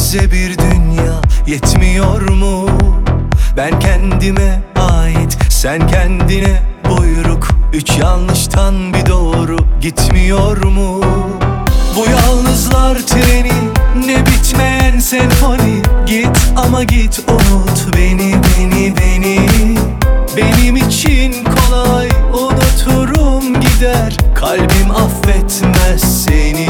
Bize bir dünya yetmiyor mu? Ben kendime ait, sen kendine buyruk. Üç yanlıştan bir doğru gitmiyor mu? Bu yalnızlar treni, ne bitmeyen senfoni. Git ama git, unut beni, beni, beni. Benim için kolay, unuturum gider. Kalbim affetmez seni.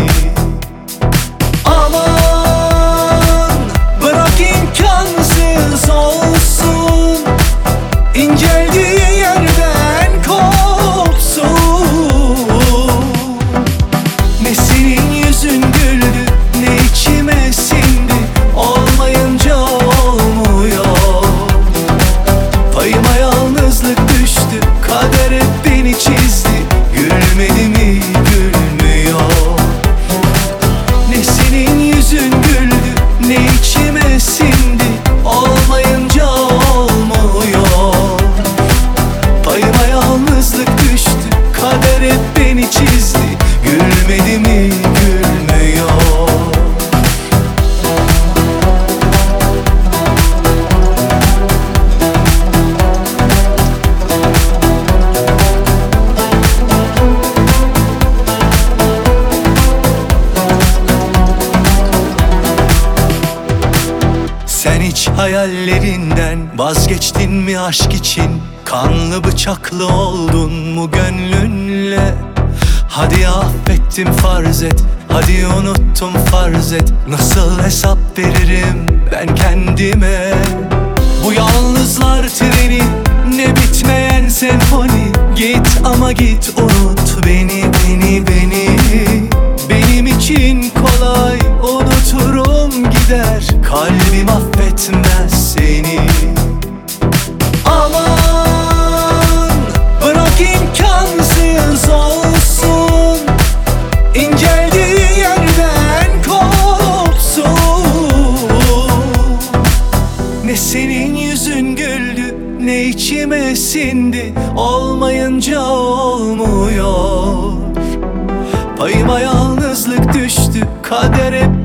Aman bırak imkansız olsun, inceldiği yerden kopsun. Ne senin yüzün güldü, ne içime sindi. Olmayınca olmuyor. Payıma yalnızlık düştü, kader hep beni çizdi. Gülmedi mi, gülmüyor. Ne senin yüzün güldü, ne içime sindi. Olmayınca olmuyor. Payıma yalnızlık düştü, kader hep beni çizdi. Gülmedi mi, gülmüyor. Sen hiç hayallerinden vazgeçtin mi aşk için? Kanlı bıçaklı oldun mu gönlünle? Hadi affettim farz et, hadi unuttum farz et. Nasıl hesap veririm ben kendime? Bu yalnızlar treni, ne bitmeyen senfoni. Git ama git, unut beni, beni, beni. Benim için kolay, unuturum gider. Kalbim affetmez seni. Aman bırak imkansız olsun, inceldiği yerden kopsun. Ne senin yüzün güldü, ne içime sindi. Olmayınca olmuyor. Payıma yalnızlık düştü, kader hep